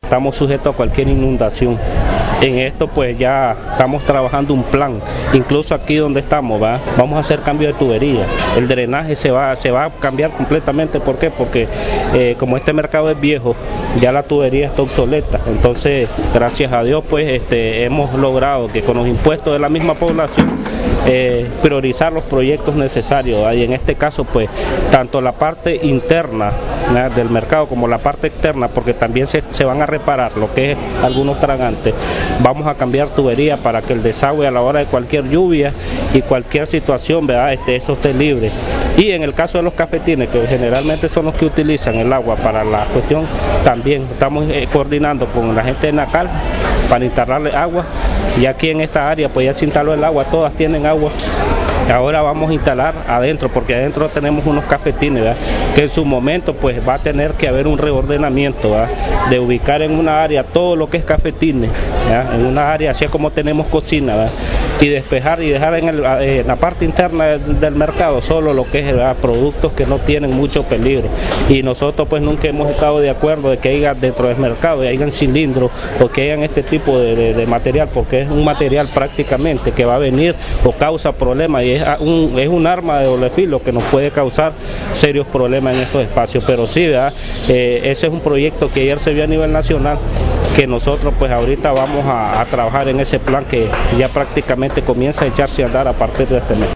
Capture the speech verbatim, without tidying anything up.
estamos sujetos a cualquier inundación. En esto pues ya estamos trabajando un plan, incluso aquí donde estamos, ¿va? Vamos a hacer cambio de tubería, el drenaje se va, se va a cambiar completamente. ¿Por qué? Porque eh, como este mercado es viejo, ya la tubería está obsoleta, entonces gracias a Dios pues este, hemos logrado que con los impuestos de la misma población eh, priorizar los proyectos necesarios, ¿va? Y en este caso pues tanto la parte interna, ¿va?, del mercado como la parte externa, porque también se, se van a reparar lo que es algunos tragantes. Vamos a cambiar tubería para que el desagüe a la hora de cualquier lluvia y cualquier situación, ¿verdad?, este, eso esté libre. Y en el caso de los cafetines, que generalmente son los que utilizan el agua para la cuestión, también estamos eh, coordinando con la gente de Nacal para instalarle agua. Y aquí en esta área pues ya se instaló el agua, todas tienen agua. Ahora vamos a instalar adentro, porque adentro tenemos unos cafetines, ¿verdad?, que en su momento pues va a tener que haber un reordenamiento, ¿verdad?, de ubicar en una área todo lo que es cafetines, ¿verdad?, en una área así como tenemos cocina, ¿verdad?, y despejar y dejar en, el, en la parte interna del, del mercado solo lo que es, ¿verdad?, productos que no tienen mucho peligro. Y nosotros pues nunca hemos estado de acuerdo de que haya dentro del mercado, y hayan cilindros o que hayan este tipo de, de, de material, porque es un material prácticamente que va a venir o causa problemas, y es un, es un arma de doble filo que nos puede causar serios problemas en estos espacios. Pero sí, ¿verdad?, eh, ese es un proyecto que ayer se vio a nivel nacional, que nosotros pues ahorita vamos a, a trabajar en ese plan que ya prácticamente comienza a echarse a andar a partir de este mes.